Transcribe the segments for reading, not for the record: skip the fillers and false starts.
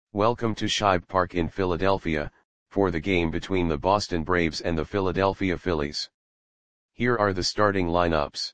Welcome to Shibe Park in Philadelphia, for the game between the Boston Braves and the Philadelphia Phillies. Here are the starting lineups.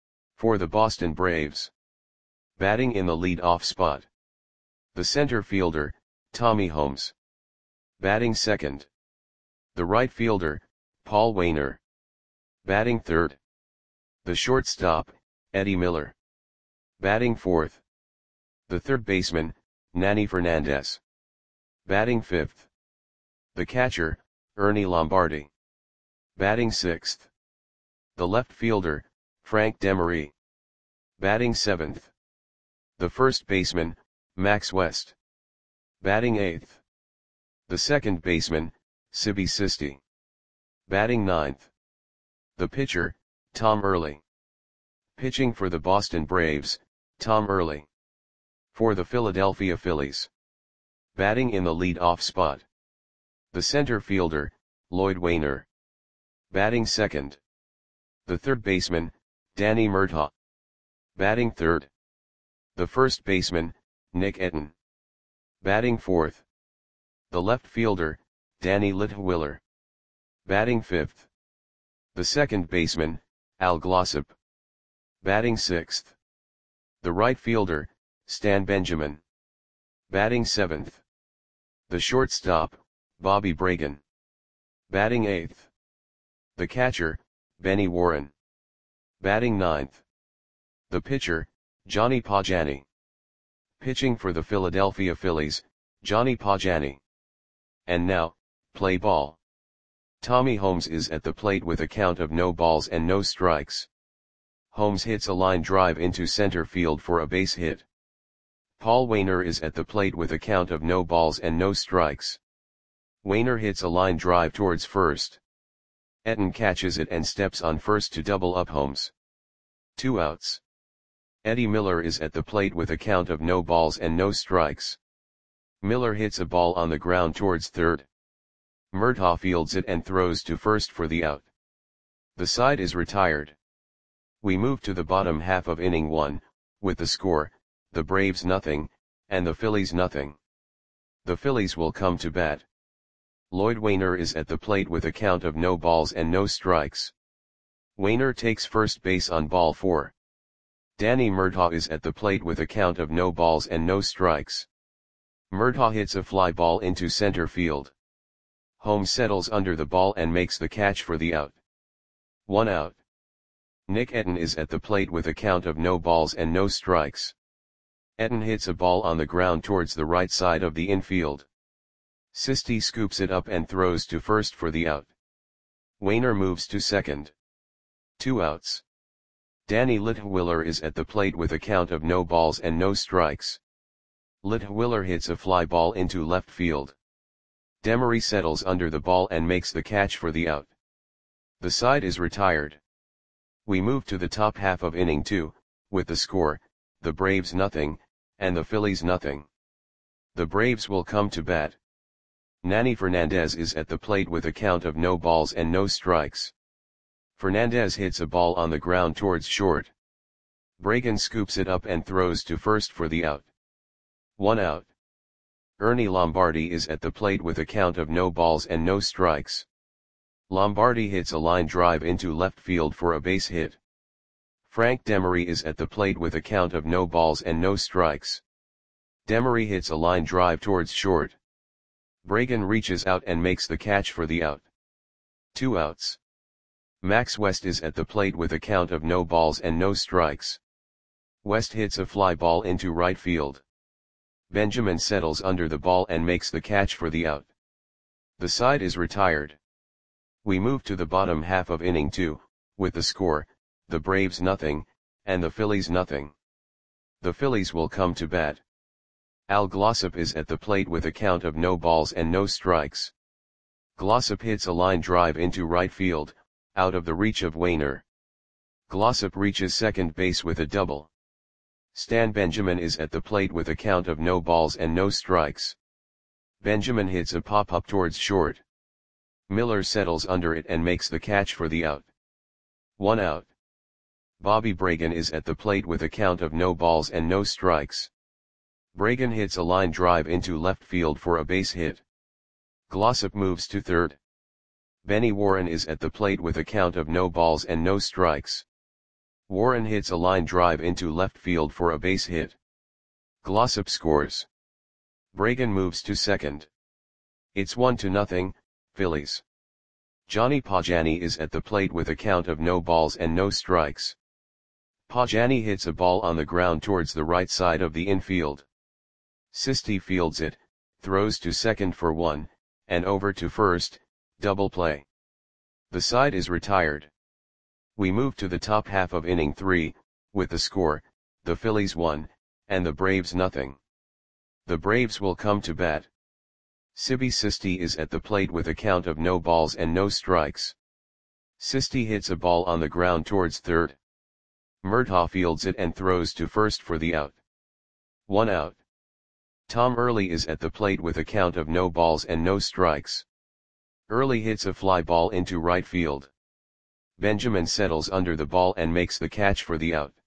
For the Boston Braves. Batting in the lead-off spot. The center fielder, Tommy Holmes. Batting second. The right fielder, Paul Waner. Batting third. The shortstop, Eddie Miller. Batting fourth. The third baseman, Nanny Fernandez. Batting fifth. The catcher, Ernie Lombardi. Batting sixth. The left fielder, Frank Demery. Batting seventh. The first baseman, Max West. Batting eighth. The second baseman, Sibby Sisti. Batting ninth. The pitcher, Tom Early. Pitching for the Boston Braves, Tom Early. For the Philadelphia Phillies. Batting in the lead-off spot. The center fielder, Lloyd Waner. Batting second. The third baseman, Danny Murtaugh. Batting third. The first baseman, Nick Etten. Batting fourth. The left fielder, Danny Litwiler. Batting fifth. The second baseman, Al Glossop. Batting sixth. The right fielder, Stan Benjamin. Batting seventh. The shortstop, Bobby Bragan. Batting eighth. The catcher, Benny Warren. Batting ninth. The pitcher, Johnny Pagani. Pitching for the Philadelphia Phillies, Johnny Pagani. And now, play ball. Tommy Holmes is at the plate with a count of no balls and no strikes. Holmes hits a line drive into center field for a base hit. Paul Waner is at the plate with a count of no balls and no strikes. Waner hits a line drive towards first. Etten catches it and steps on first to double up Holmes. 2 outs. Eddie Miller is at the plate with a count of no balls and no strikes. Miller hits a ball on the ground towards third. Murtaugh fields it and throws to first for the out. The side is retired. We move to the bottom half of inning 1, with the score, the Braves nothing, and the Phillies nothing. The Phillies will come to bat. Lloyd Waner is at the plate with a count of no balls and no strikes. Waner takes first base on ball 4. Danny Murtaugh is at the plate with a count of no balls and no strikes. Murtaugh hits a fly ball into center field. Holmes settles under the ball and makes the catch for the out. 1 out. Nick Etten is at the plate with a count of no balls and no strikes. Etten hits a ball on the ground towards the right side of the infield. Sisti scoops it up and throws to first for the out. Waner moves to second. 2 outs. Danny Litwiler is at the plate with a count of no balls and no strikes. Litwiler hits a fly ball into left field. Demery settles under the ball and makes the catch for the out. The side is retired. We move to the top half of inning 2, with the score, the Braves nothing, and the Phillies nothing. The Braves will come to bat. Nanny Fernandez is at the plate with a count of no balls and no strikes. Fernandez hits a ball on the ground towards short. Bragan scoops it up and throws to first for the out. 1 out. Ernie Lombardi is at the plate with a count of no balls and no strikes. Lombardi hits a line drive into left field for a base hit. Frank Demery is at the plate with a count of no balls and no strikes. Demery hits a line drive towards short. Bragan reaches out and makes the catch for the out. 2 outs. Max West is at the plate with a count of no balls and no strikes. West hits a fly ball into right field. Benjamin settles under the ball and makes the catch for the out. The side is retired. We move to the bottom half of inning 2, with the score, the Braves nothing, and the Phillies nothing. The Phillies will come to bat. Al Glossop is at the plate with a count of no balls and no strikes. Glossop hits a line drive into right field, out of the reach of Waner. Glossop reaches second base with a double. Stan Benjamin is at the plate with a count of no balls and no strikes. Benjamin hits a pop-up towards short. Miller settles under it and makes the catch for the out. 1 out. Bobby Bragan is at the plate with a count of no balls and no strikes. Bragan hits a line drive into left field for a base hit. Glossop moves to third. Benny Warren is at the plate with a count of no balls and no strikes. Warren hits a line drive into left field for a base hit. Glossop scores. Bragan moves to second. It's 1-0, Phillies. Johnny Pajani is at the plate with a count of no balls and no strikes. Pajani hits a ball on the ground towards the right side of the infield. Sisti fields it, throws to second for one, and over to first, double play. The side is retired. We move to the top half of inning 3, with the score, the Phillies 1, and the Braves nothing. The Braves will come to bat. Sibi Sisti is at the plate with a count of no balls and no strikes. Sisti hits a ball on the ground towards third. Murtaugh fields it and throws to first for the out. 1 out. Tom Early is at the plate with a count of no balls and no strikes. Early hits a fly ball into right field. Benjamin settles under the ball and makes the catch for the out.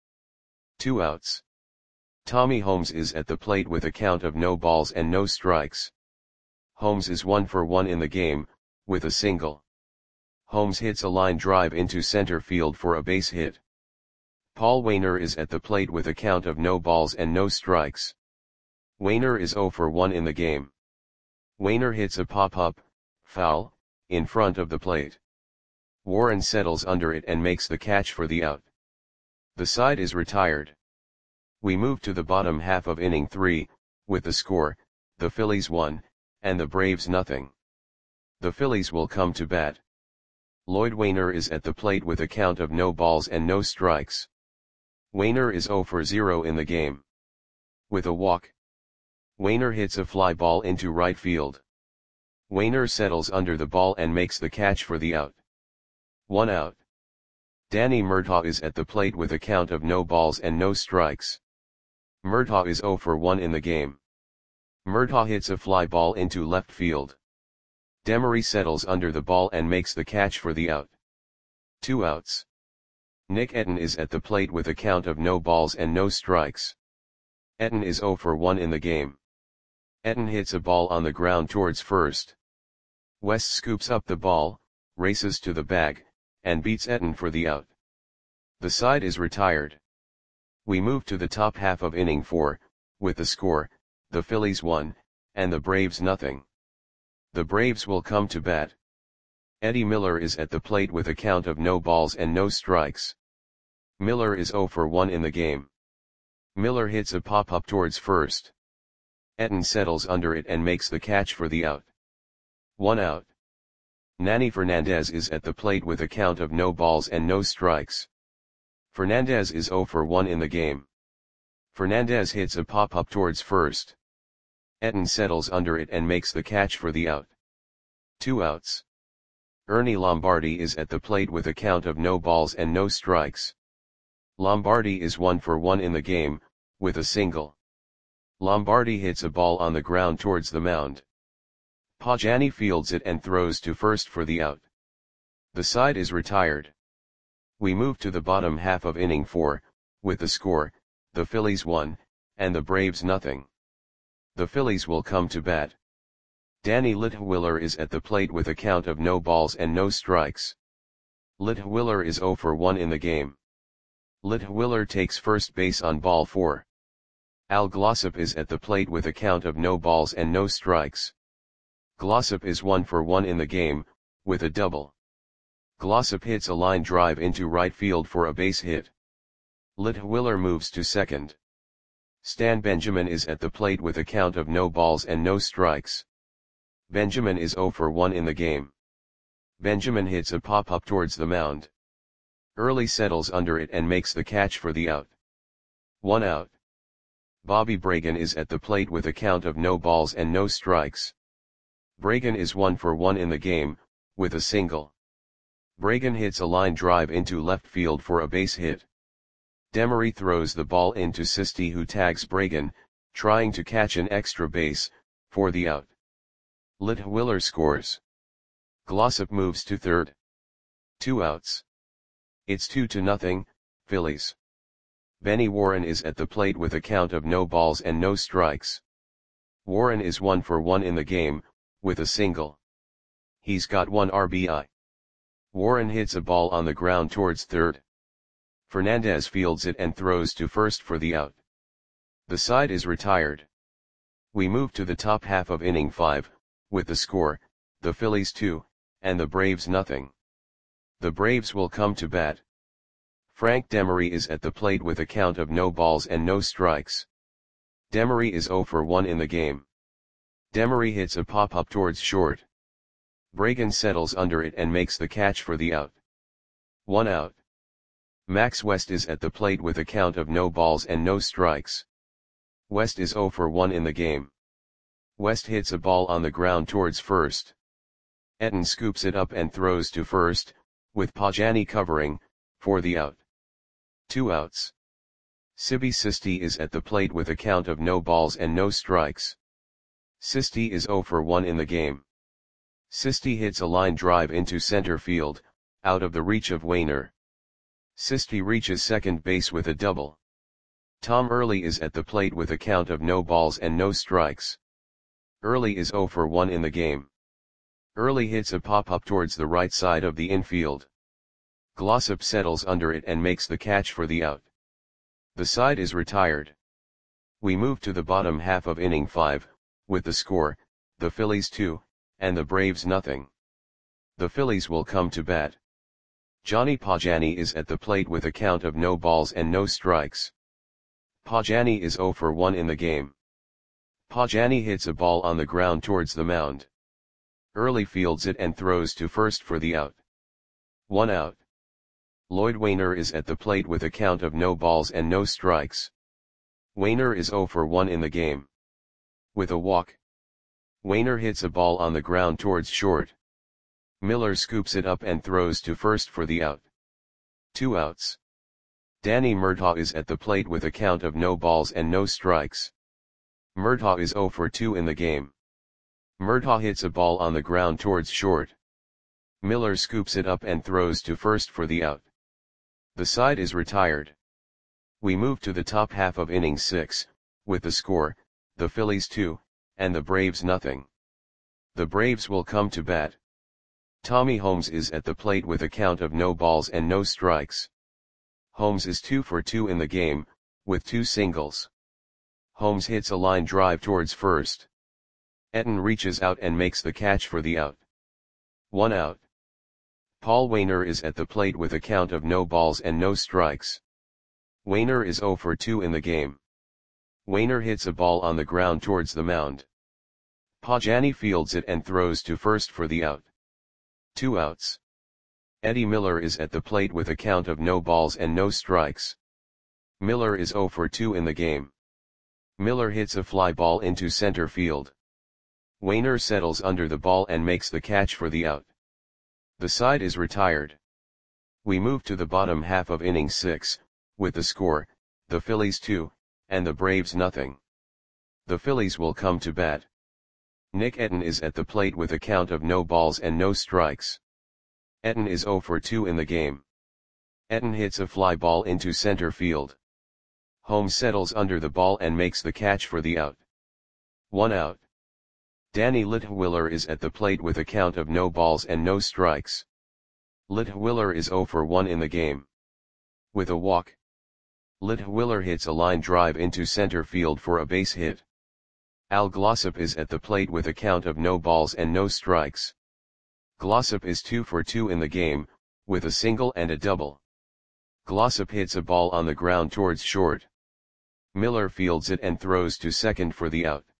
2 outs. Tommy Holmes is at the plate with a count of no balls and no strikes. Holmes is 1 for 1 in the game, with a single. Holmes hits a line drive into center field for a base hit. Paul Waner is at the plate with a count of no balls and no strikes. Waner is 0 for 1 in the game. Waner hits a pop-up, foul, in front of the plate. Warren settles under it and makes the catch for the out. The side is retired. We move to the bottom half of inning 3, with the score, the Phillies 1, and the Braves nothing. The Phillies will come to bat. Lloyd Waner is at the plate with a count of no balls and no strikes. Waner is 0 for 0 in the game. With a walk. Waner hits a fly ball into right field. Waner settles under the ball and makes the catch for the out. 1 out. Danny Murtaugh is at the plate with a count of no balls and no strikes. Murtaugh is 0 for 1 in the game. Murtaugh hits a fly ball into left field. Demery settles under the ball and makes the catch for the out. 2 outs. Nick Etten is at the plate with a count of no balls and no strikes. Etten is 0 for 1 in the game. Etten hits a ball on the ground towards first. West scoops up the ball, races to the bag, and beats Etten for the out. The side is retired. We move to the top half of inning 4, with the score, the Phillies 1, and the Braves nothing. The Braves will come to bat. Eddie Miller is at the plate with a count of no balls and no strikes. Miller is 0 for 1 in the game. Miller hits a pop-up towards first. Etten settles under it and makes the catch for the out. 1 out. Nanny Fernandez is at the plate with a count of no balls and no strikes. Fernandez is 0 for 1 in the game. Fernandez hits a pop-up towards first. Etten settles under it and makes the catch for the out. 2 outs. Ernie Lombardi is at the plate with a count of no balls and no strikes. Lombardi is 1 for 1 in the game, with a single. Lombardi hits a ball on the ground towards the mound. Pajani fields it and throws to first for the out. The side is retired. We move to the bottom half of inning 4, with the score, the Phillies 1, and the Braves nothing. The Phillies will come to bat. Danny Litwiller is at the plate with a count of no balls and no strikes. Litwiller is 0 for 1 in the game. Litwiller takes first base on ball 4. Al Glossop is at the plate with a count of no balls and no strikes. Glossop is 1 for 1 in the game, with a double. Glossop hits a line drive into right field for a base hit. Litwiller moves to second. Stan Benjamin is at the plate with a count of no balls and no strikes. Benjamin is 0 for 1 in the game. Benjamin hits a pop-up towards the mound. Early settles under it and makes the catch for the out. 1 out. Bobby Bragan is at the plate with a count of no balls and no strikes. Bragan is 1 for 1 in the game, with a single. Bragan hits a line drive into left field for a base hit. Demery throws the ball into Sisti, who tags Bragan, trying to catch an extra base, for the out. Litwiller scores. Glossop moves to third. 2 outs. It's 2-0, Phillies. Benny Warren is at the plate with a count of no balls and no strikes. Warren is 1 for 1 in the game, with a single. He's got 1 RBI. Warren hits a ball on the ground towards third. Fernandez fields it and throws to first for the out. The side is retired. We move to the top half of inning 5, with the score, the Phillies 2, and the Braves nothing. The Braves will come to bat. Frank Demery is at the plate with a count of no balls and no strikes. Demery is 0 for 1 in the game. Demery hits a pop-up towards short. Bragan settles under it and makes the catch for the out. 1 out. Max West is at the plate with a count of no balls and no strikes. West is 0 for 1 in the game. West hits a ball on the ground towards first. Etten scoops it up and throws to first, with Pagani covering, for the out. 2 outs. Sibi Sisti is at the plate with a count of no balls and no strikes. Sisti is 0 for 1 in the game. Sisti hits a line drive into center field, out of the reach of Wainer. Sisti reaches second base with a double. Tom Early is at the plate with a count of no balls and no strikes. Early is 0 for 1 in the game. Early hits a pop-up towards the right side of the infield. Glossop settles under it and makes the catch for the out. The side is retired. We move to the bottom half of inning 5, with the score, the Phillies 2, and the Braves nothing. The Phillies will come to bat. Johnny Pagani is at the plate with a count of no balls and no strikes. Pagani is 0 for 1 in the game. Pagani hits a ball on the ground towards the mound. Early fields it and throws to first for the out. 1 out. Lloyd Wainer is at the plate with a count of no balls and no strikes. Wainer is 0 for 1 in the game. With a walk. Wainer hits a ball on the ground towards short. Miller scoops it up and throws to first for the out. 2 outs. Danny Murtaugh is at the plate with a count of no balls and no strikes. Murtaugh is 0 for 2 in the game. Murtaugh hits a ball on the ground towards short. Miller scoops it up and throws to first for the out. The side is retired. We move to the top half of inning 6, with the score, the Phillies 2, and the Braves nothing. The Braves will come to bat. Tommy Holmes is at the plate with a count of no balls and no strikes. Holmes is 2 for 2 in the game, with 2 singles. Holmes hits a line drive towards first. Etten reaches out and makes the catch for the out. 1 out. Paul Wainer is at the plate with a count of no balls and no strikes. Wainer is 0 for 2 in the game. Wainer hits a ball on the ground towards the mound. Pagani fields it and throws to first for the out. 2 outs. Eddie Miller is at the plate with a count of no balls and no strikes. Miller is 0 for 2 in the game. Miller hits a fly ball into center field. Wainer settles under the ball and makes the catch for the out. The side is retired. We move to the bottom half of inning 6, with the score, the Phillies 2, and the Braves nothing. The Phillies will come to bat. Nick Etten is at the plate with a count of no balls and no strikes. Etten is 0 for 2 in the game. Etten hits a fly ball into center field. Holmes settles under the ball and makes the catch for the out. 1 out. Danny Litwiller is at the plate with a count of no balls and no strikes. Litwiller is 0 for 1 in the game. With a walk. Litwiller hits a line drive into center field for a base hit. Al Glossop is at the plate with a count of no balls and no strikes. Glossop is 2 for 2 in the game, with a single and a double. Glossop hits a ball on the ground towards short. Miller fields it and throws to second for the out.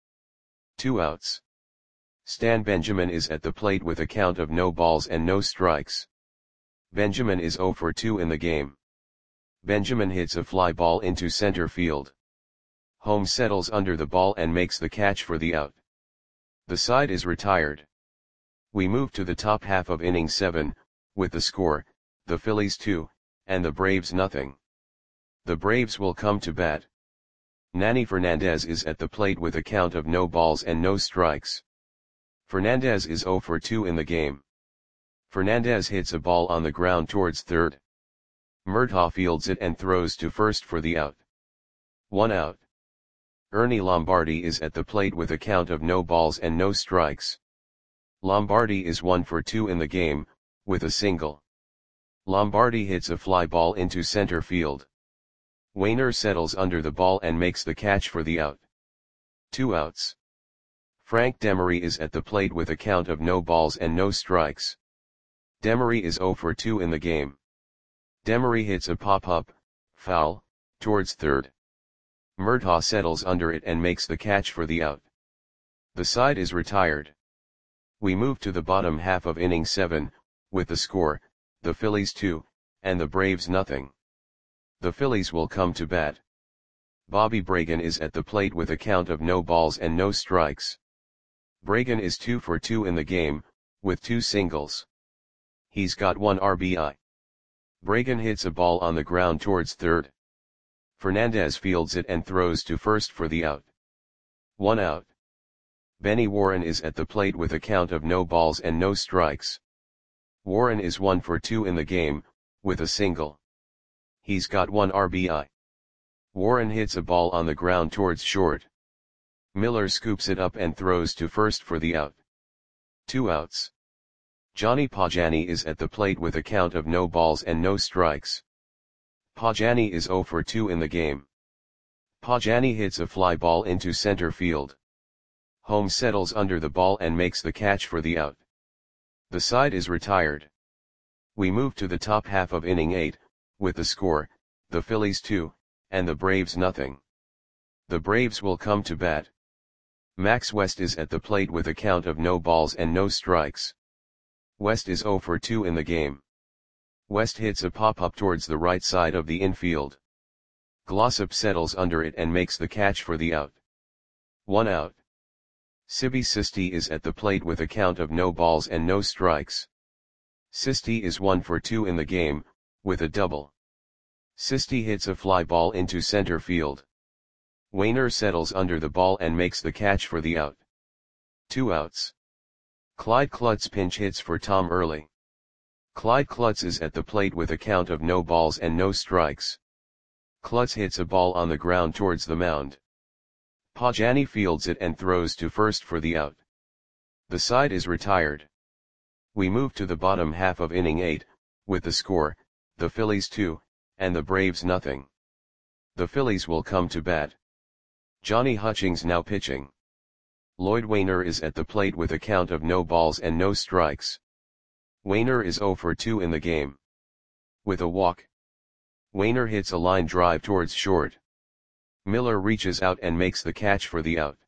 2 outs. Stan Benjamin is at the plate with a count of no balls and no strikes. Benjamin is 0 for 2 in the game. Benjamin hits a fly ball into center field. Holmes settles under the ball and makes the catch for the out. The side is retired. We move to the top half of inning 7, with the score, the Phillies 2, and the Braves nothing. The Braves will come to bat. Nanny Fernandez is at the plate with a count of no balls and no strikes. Fernandez is 0 for 2 in the game. Fernandez hits a ball on the ground towards third. Murtaugh fields it and throws to first for the out. 1 out. Ernie Lombardi is at the plate with a count of no balls and no strikes. Lombardi is 1 for 2 in the game, with a single. Lombardi hits a fly ball into center field. Wainer settles under the ball and makes the catch for the out. 2 outs. Frank Demery is at the plate with a count of no balls and no strikes. Demery is 0 for 2 in the game. Demery hits a pop-up, foul, towards third. Murtaugh settles under it and makes the catch for the out. The side is retired. We move to the bottom half of inning 7, with the score, the Phillies 2, and the Braves nothing. The Phillies will come to bat. Bobby Bragan is at the plate with a count of no balls and no strikes. Bragan is 2 for 2 in the game, with 2 singles. He's got 1 RBI. Bragan hits a ball on the ground towards third. Fernandez fields it and throws to first for the out. 1 out. Benny Warren is at the plate with a count of no balls and no strikes. Warren is 1 for 2 in the game, with a single. He's got 1 RBI. Warren hits a ball on the ground towards short. Miller scoops it up and throws to first for the out. 2 outs. Johnny Pagani is at the plate with a count of no balls and no strikes. Pagani is 0 for 2 in the game. Pagani hits a fly ball into center field. Holmes settles under the ball and makes the catch for the out. The side is retired. We move to the top half of inning 8, with the score, the Phillies 2, and the Braves nothing. The Braves will come to bat. Max West is at the plate with a count of no balls and no strikes. West is 0 for 2 in the game. West hits a pop-up towards the right side of the infield. Glossop settles under it and makes the catch for the out. 1 out. Sibby Sisti is at the plate with a count of no balls and no strikes. Sisti is 1 for 2 in the game, with a double. Sisti hits a fly ball into center field. Wainer settles under the ball and makes the catch for the out. 2 outs. Clyde Klutz pinch hits for Tom Early. Clyde Klutz is at the plate with a count of no balls and no strikes. Klutz hits a ball on the ground towards the mound. Pagani fields it and throws to first for the out. The side is retired. We move to the bottom half of inning 8, with the score, the Phillies 2, and the Braves nothing. The Phillies will come to bat. Johnny Hutchings now pitching. Lloyd Wainer is at the plate with a count of no balls and no strikes. Wainer is 0 for 2 in the game. With a walk. Wainer hits a line drive towards short. Miller reaches out and makes the catch for the out.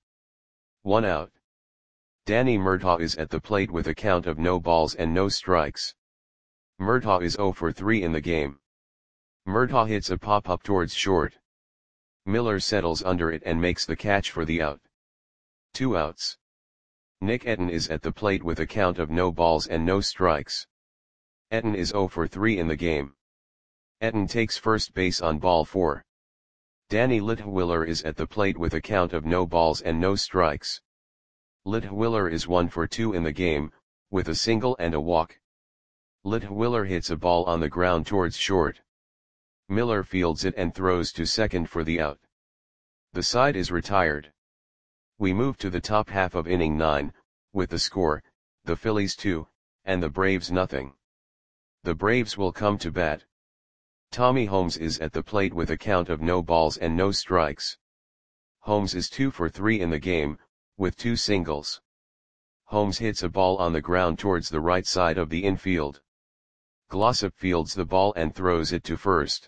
1 out. Danny Murtaugh is at the plate with a count of no balls and no strikes. Murtaugh is 0 for 3 in the game. Murtaugh hits a pop-up towards short. Miller settles under it and makes the catch for the out. 2 outs. Nick Etten is at the plate with a count of no balls and no strikes. Etten is 0 for 3 in the game. Etten takes first base on ball 4. Danny Litwiller is at the plate with a count of no balls and no strikes. Litwiller is 1 for 2 in the game, with a single and a walk. Litwiller hits a ball on the ground towards short. Miller fields it and throws to second for the out. The side is retired. We move to the top half of inning 9, with the score, the Phillies 2, and the Braves nothing. The Braves will come to bat. Tommy Holmes is at the plate with a count of no balls and no strikes. Holmes is 2 for 3 in the game, with 2 singles. Holmes hits a ball on the ground towards the right side of the infield. Glossop fields the ball and throws it to first.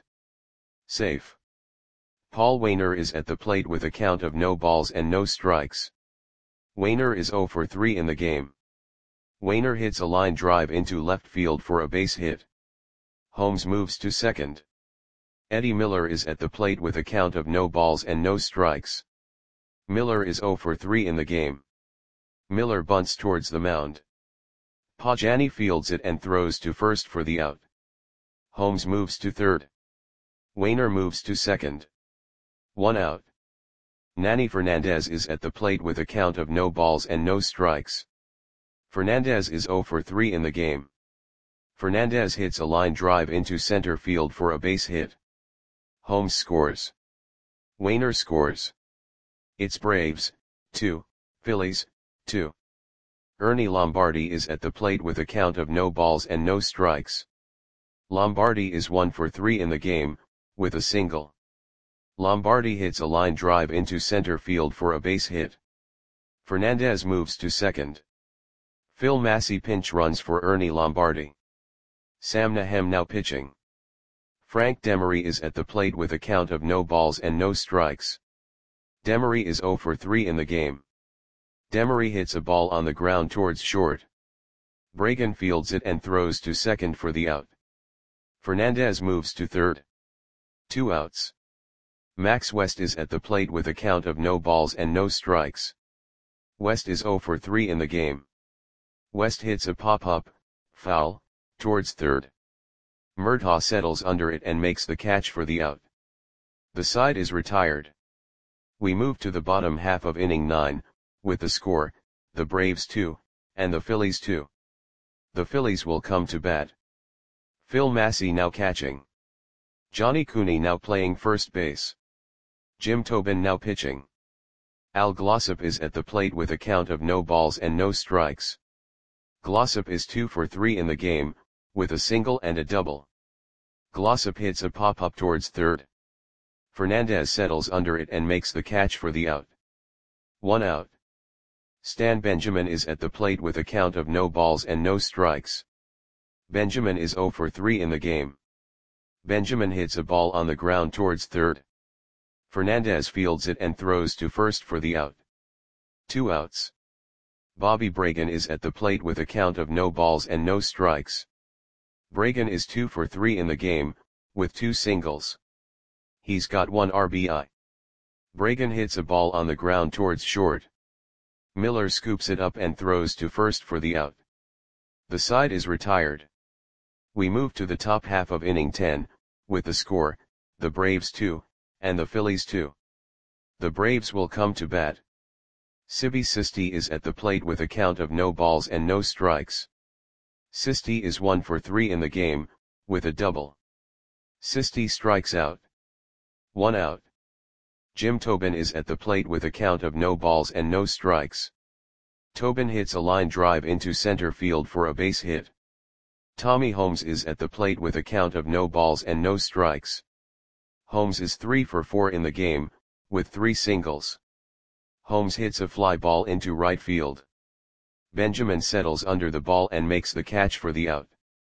Safe. Paul Wainer is at the plate with a count of no balls and no strikes. Wainer is 0 for 3 in the game. Wainer hits a line drive into left field for a base hit. Holmes moves to second. Eddie Miller is at the plate with a count of no balls and no strikes. Miller is 0 for 3 in the game. Miller bunts towards the mound. Pagani fields it and throws to first for the out. Holmes moves to third. Wainer moves to second. 1 out. Nanny Fernandez is at the plate with a count of no balls and no strikes. Fernandez is 0 for 3 in the game. Fernandez hits a line drive into center field for a base hit. Holmes scores. Wainer scores. It's Braves, 2, Phillies, 2. Ernie Lombardi is at the plate with a count of no balls and no strikes. Lombardi is 1 for 3 in the game, with a single. Lombardi hits a line drive into center field for a base hit. Fernandez moves to second. Phil Massey pinch runs for Ernie Lombardi. Sam Nahem now pitching. Frank Demery is at the plate with a count of no balls and no strikes. Demery is 0 for 3 in the game. Demery hits a ball on the ground towards short. Bragan fields it and throws to second for the out. Fernandez moves to third. 2 outs. Max West is at the plate with a count of no balls and no strikes. West is 0 for 3 in the game. West hits a pop-up, foul, towards third. Murtaugh settles under it and makes the catch for the out. The side is retired. We move to the bottom half of inning 9, with the score, the Braves 2, and the Phillies 2. The Phillies will come to bat. Phil Massey now catching. Johnny Cooney now playing first base. Jim Tobin now pitching. Al Glossop is at the plate with a count of no balls and no strikes. Glossop is 2 for 3 in the game, with a single and a double. Glossop hits a pop-up towards third. Fernandez settles under it and makes the catch for the out. 1 out. Stan Benjamin is at the plate with a count of no balls and no strikes. Benjamin is 0 for 3 in the game. Benjamin hits a ball on the ground towards third. Fernandez fields it and throws to first for the out. 2 outs. Bobby Bragan is at the plate with a count of no balls and no strikes. Bragan is 2 for 3 in the game, with 2 singles. He's got 1 RBI. Bragan hits a ball on the ground towards short. Miller scoops it up and throws to first for the out. The side is retired. We move to the top half of inning 10, with the score, the Braves 2, and the Phillies 2. The Braves will come to bat. Sibi Sisti is at the plate with a count of no balls and no strikes. Sisti is 1 for 3 in the game, with a double. Sisti strikes out. 1 out. Jim Tobin is at the plate with a count of no balls and no strikes. Tobin hits a line drive into center field for a base hit. Tommy Holmes is at the plate with a count of no balls and no strikes. Holmes is 3 for 4 in the game, with 3 singles. Holmes hits a fly ball into right field. Benjamin settles under the ball and makes the catch for the out.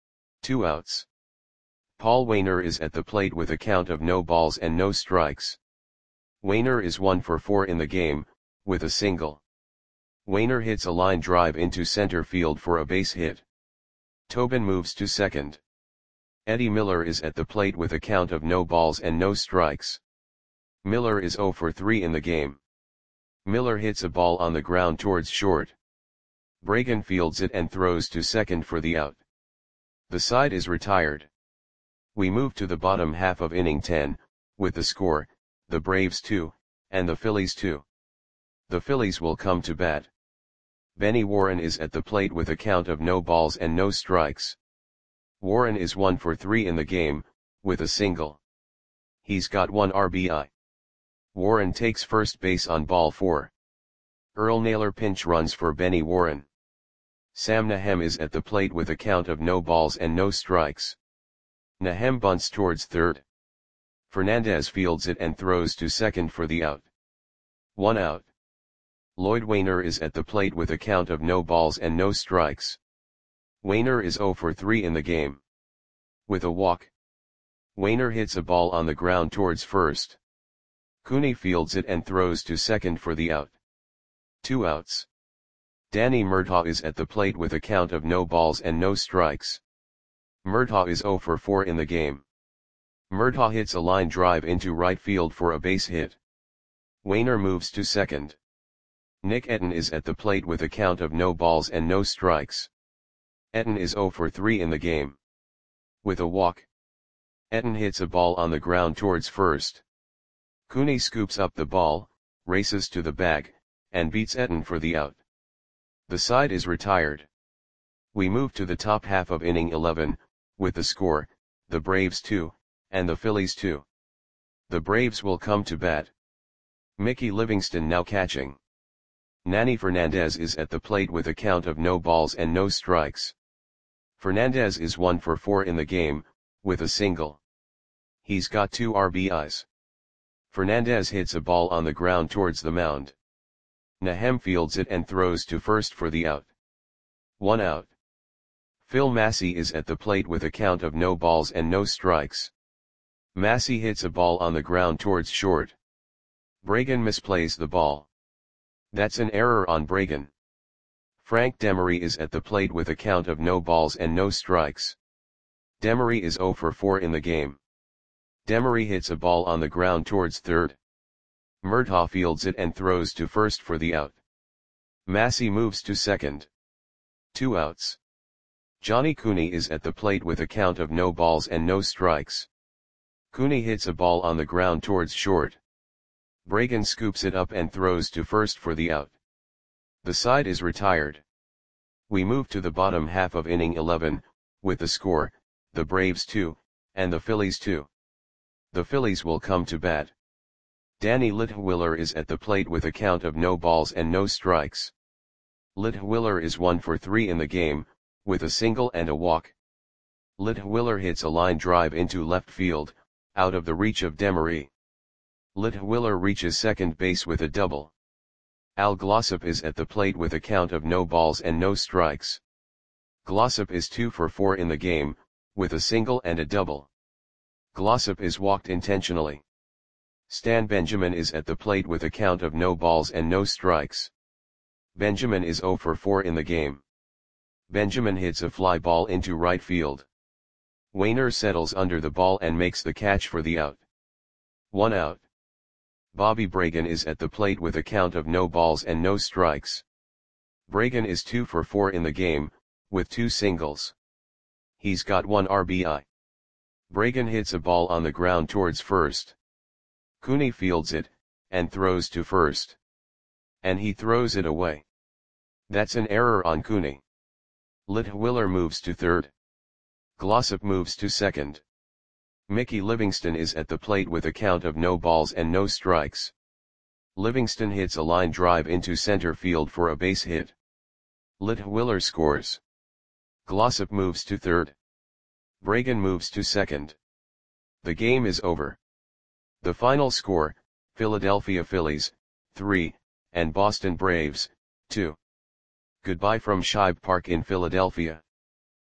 2 outs. Paul Wainer is at the plate with a count of no balls and no strikes. Wainer is 1 for 4 in the game, with a single. Wainer hits a line drive into center field for a base hit. Tobin moves to second. Eddie Miller is at the plate with a count of no balls and no strikes. Miller is 0 for 3 in the game. Miller hits a ball on the ground towards short. Bragan fields it and throws to second for the out. The side is retired. We move to the bottom half of inning 10, with the score, the Braves 2, and the Phillies 2. The Phillies will come to bat. Benny Warren is at the plate with a count of no balls and no strikes. Warren is 1 for 3 in the game, with a single. He's got 1 RBI. Warren takes first base on ball 4. Earl Naylor pinch runs for Benny Warren. Sam Nahem is at the plate with a count of no balls and no strikes. Nahem bunts towards third. Fernandez fields it and throws to second for the out. 1 out. Lloyd Wainer is at the plate with a count of no balls and no strikes. Wainer is 0 for 3 in the game. With a walk. Wainer hits a ball on the ground towards first. Cooney fields it and throws to second for the out. 2 outs. Danny Murtaugh is at the plate with a count of no balls and no strikes. Murtaugh is 0 for 4 in the game. Murtaugh hits a line drive into right field for a base hit. Wainer moves to second. Nick Etten is at the plate with a count of no balls and no strikes. Etten is 0 for 3 in the game. With a walk. Etten hits a ball on the ground towards first. Cooney scoops up the ball, races to the bag, and beats Etten for the out. The side is retired. We move to the top half of inning 11, with the score, the Braves 2, and the Phillies 2. The Braves will come to bat. Mickey Livingston now catching. Nanny Fernandez is at the plate with a count of no balls and no strikes. Fernandez is 1 for 4 in the game, with a single. He's got 2 RBIs. Fernandez hits a ball on the ground towards the mound. Nahem fields it and throws to first for the out. 1 out. Phil Massey is at the plate with a count of no balls and no strikes. Massey hits a ball on the ground towards short. Bragan misplays the ball. That's an error on Bragan. Frank Demery is at the plate with a count of no balls and no strikes. Demery is 0 for 4 in the game. Demery hits a ball on the ground towards third. Murtaugh fields it and throws to first for the out. Massey moves to second. 2 outs. Johnny Cooney is at the plate with a count of no balls and no strikes. Cooney hits a ball on the ground towards short. Bragan scoops it up and throws to first for the out. The side is retired. We move to the bottom half of inning 11, with the score, the Braves 2, and the Phillies 2. The Phillies will come to bat. Danny Litwiller is at the plate with a count of no balls and no strikes. Litwiller is 1 for 3 in the game, with a single and a walk. Litwiller hits a line drive into left field, out of the reach of Demery. Litwiller reaches second base with a double. Al Glossop is at the plate with a count of no balls and no strikes. Glossop is 2 for 4 in the game, with a single and a double. Glossop is walked intentionally. Stan Benjamin is at the plate with a count of no balls and no strikes. Benjamin is 0 for 4 in the game. Benjamin hits a fly ball into right field. Wainer settles under the ball and makes the catch for the out. 1 out. Bobby Bragan is at the plate with a count of no balls and no strikes. Bragan is 2 for 4 in the game, with 2 singles. He's got 1 RBI. Bragan hits a ball on the ground towards first. Cooney fields it, and throws to first. And he throws it away. That's an error on Cooney. Litwiller moves to third. Glossop moves to second. Mickey Livingston is at the plate with a count of no balls and no strikes. Livingston hits a line drive into center field for a base hit. Litwiller scores. Glossop moves to third. Bragan moves to second. The game is over. The final score, Philadelphia Phillies, 3, and Boston Braves, 2. Goodbye from Shibe Park in Philadelphia.